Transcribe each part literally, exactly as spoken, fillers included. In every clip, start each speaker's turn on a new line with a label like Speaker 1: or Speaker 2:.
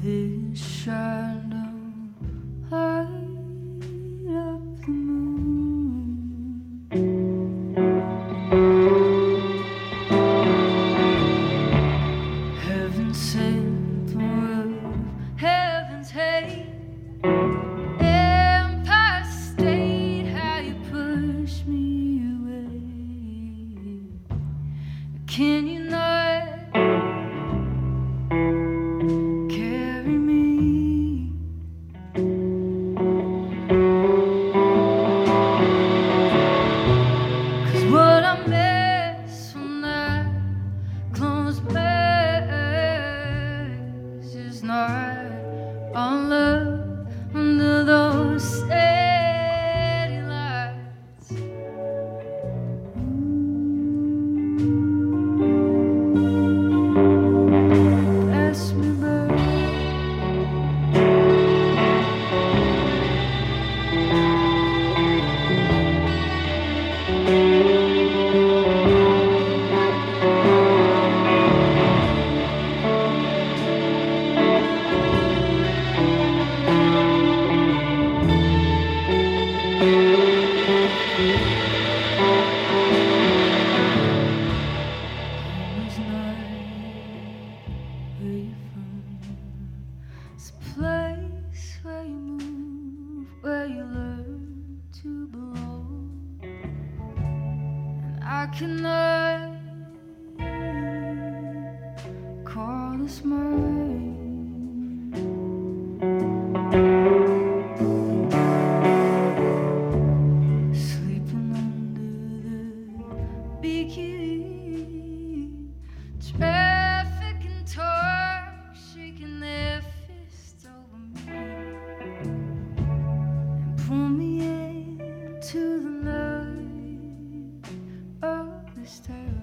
Speaker 1: his shadow light up the moon. Heaven sent the will of heaven's hate. Empire State, how you push me away. Can you not carry me? Cause what I miss when I close my eyes is not on love under those city lights. Pass me by. Always night where you from. It's a place where you move, where you learn to belong. And I cannot call this mine. Sleeping under the beacon, traffic and talk shaking their fists over me and pull me into the night of this town.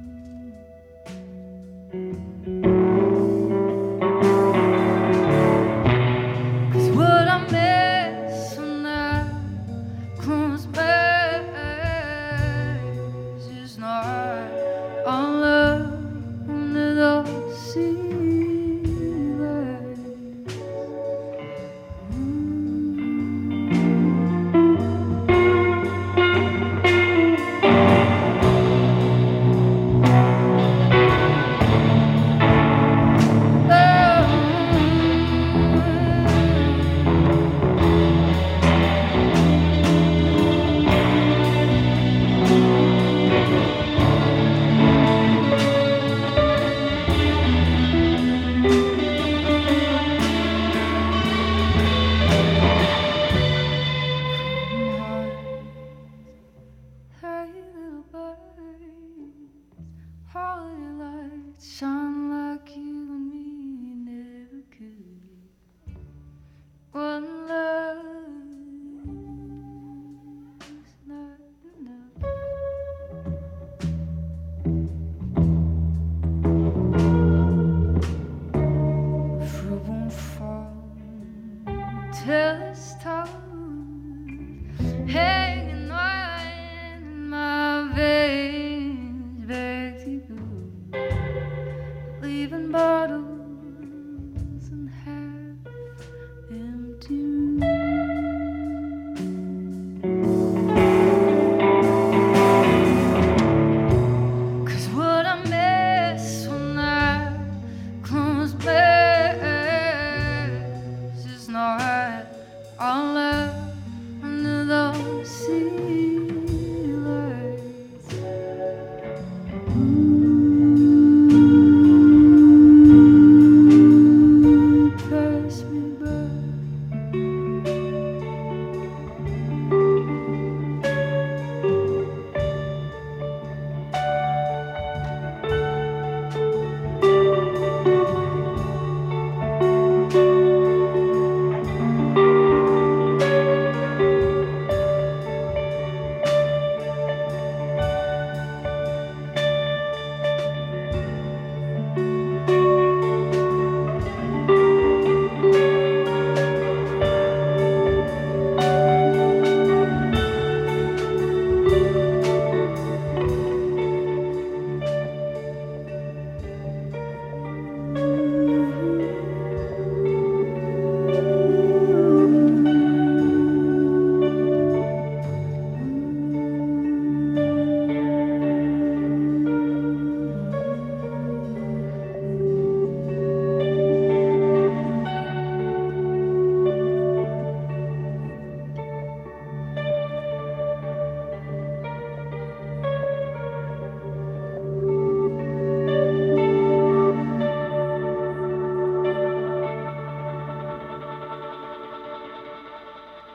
Speaker 1: Cause what I miss when I close my eyes is not on love under those sea lights. Hey little birds, holiday lights shine like you and me never could. One love is not enough. Fruit won't fall till